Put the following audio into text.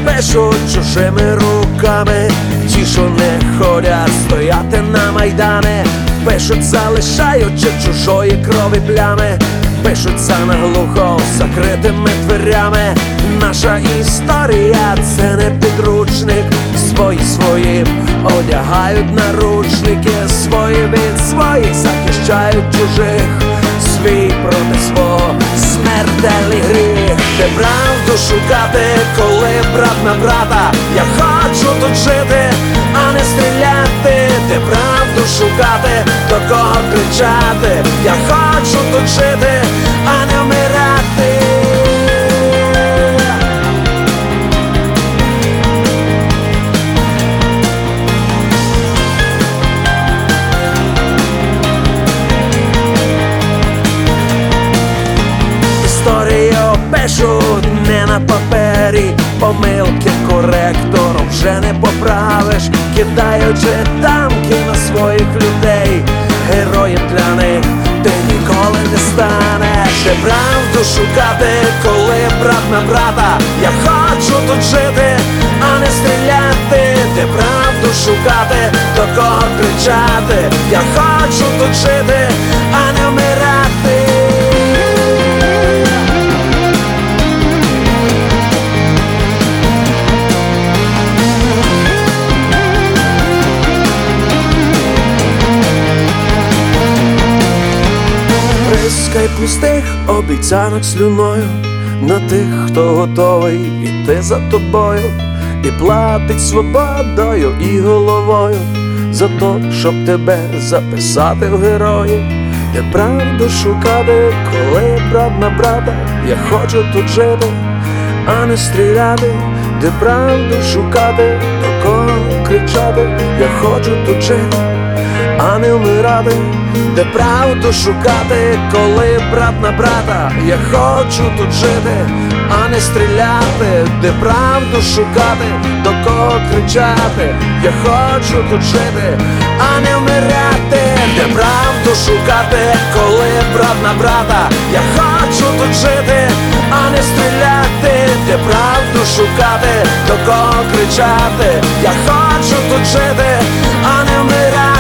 пишуть чужими руками, ті, що не ходять стояти на майдани, пишуть, залишаючи чужої крові плями, пишуть за наглухо закритими дверями. Наша історія — це не підручник, свої своїм одягають наручники, свої від своїх захищають чужих, свій проти свого смертельний гріх. Де правду шукати, коли брат на брата? Я хочу тут жити, а не стріляти. Де правду шукати, до кого кричати? Я хочу тут жити, а не вмирати. Історію пишуть не на папері, помилки коректором вже не поправиш, кидаючи танки на своїх людей. Героєм для них ти ніколи не станеш. Де правду шукати, коли брат на брата? Я хочу тут жити, а не стріляти. Де правду шукати, до кого кричати? Я хочу тут жити, а не вмирати. Прискай пустих обіцянок слюною на тих, хто готовий іти за тобою, і платить свободою і головою за то, щоб тебе записати в герої. Де правду шукати, коли брат на брата? Я хочу тут жити, а не стріляти. Де правду шукати, до кого кричати? Я хочу тут жити, а не вмирати. Де правду шукати, коли брат на брата? Я хочу тут жити, а не стріляти. Де правду шукати, до кого кричати? Я хочу тут жити, а не вмирати. Де правду шукати, коли брат на брата? Я хочу тут жити, а не стріляти. Де правду шукати, до кого кричати? Я хочу тут жити, а не вмирати.